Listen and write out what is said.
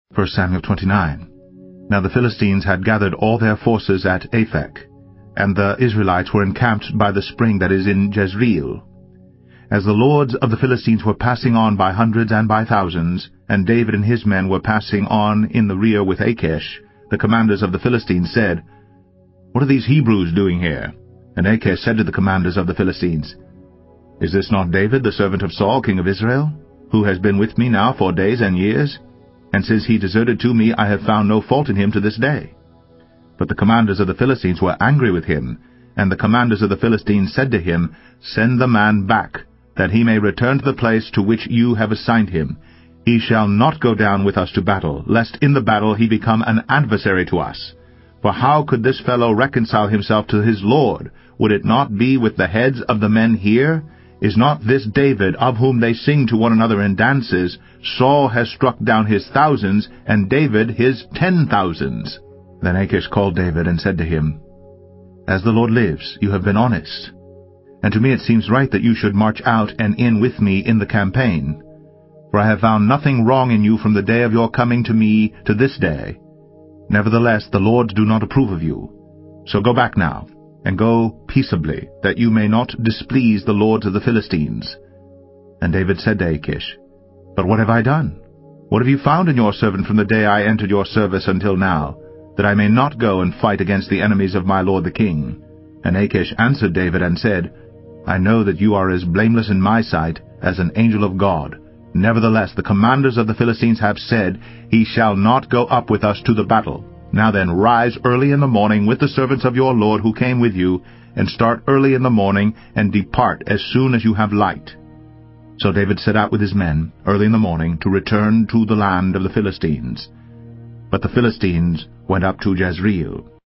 1 Samuel 29. Now the Philistines had gathered all their forces at Aphek, and the Israelites were encamped by the spring that is in Jezreel. As the lords of the Philistines were passing on by hundreds and by thousands, and David and his men were passing on in the rear with Achish, the commanders of the Philistines said, "What are these Hebrews doing here?" And Achish said to the commanders of the Philistines, "Is this not David, the servant of Saul, king of Israel, who has been with me now for days and years? And since he deserted to me, I have found no fault in him to this day." But the commanders of the Philistines were angry with him, and the commanders of the Philistines said to him, "Send the man back, that he may return to the place to which you have assigned him. He shall not go down with us to battle, lest in the battle he become an adversary to us. For how could this fellow reconcile himself to his Lord? Would it not be with the heads of the men here? Is not this David, of whom they sing to one another in dances? Saul has struck down his thousands, and David his 10,000s. Then Achish called David and said to him, "As the Lord lives, you have been honest. And to me it seems right that you should march out and in with me in the campaign. For I have found nothing wrong in you from the day of your coming to me to this day. Nevertheless, the lords do not approve of you. So go back now, and go peaceably, that you may not displease the lords of the Philistines." And David said to Achish, "But what have I done? What have you found in your servant from the day I entered your service until now, that I may not go and fight against the enemies of my lord the king?" And Achish answered David and said, "I know that you are as blameless in my sight as an angel of God. Nevertheless, the commanders of the Philistines have said, 'He shall not go up with us to the battle.' Now then, rise early in the morning with the servants of your lord who came with you, and start early in the morning, and depart as soon as you have light." So David set out with his men early in the morning to return to the land of the Philistines. But the Philistines went up to Jezreel.